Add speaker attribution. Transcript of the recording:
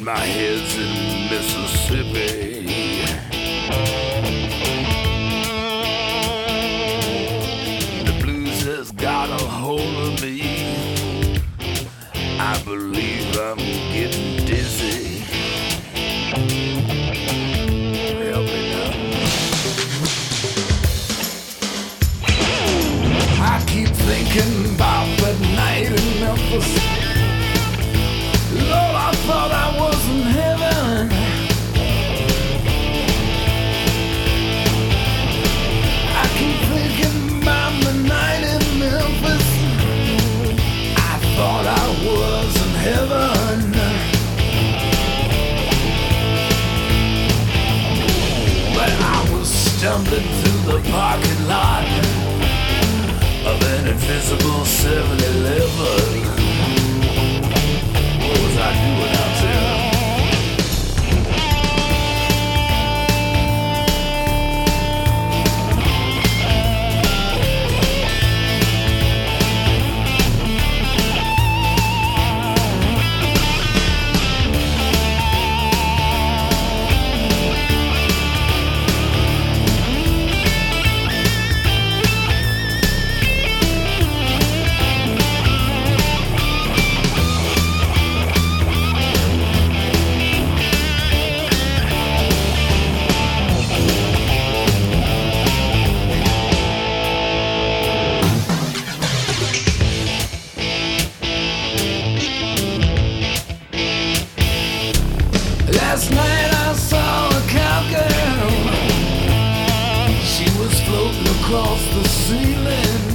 Speaker 1: My head's in Mississippi. The blues has got a hold of me. I believe I'm getting dizzy. Help me now. I keep thinking about that night in Memphis. Lord, I thought I was in heaven. I keep thinking about the night in Memphis. I thought I was in heaven. But I was stumbling through the parking lot of an invisible 7-Eleven. What was I doing out there? Last night I saw a cowgirl. She was floating across the ceiling.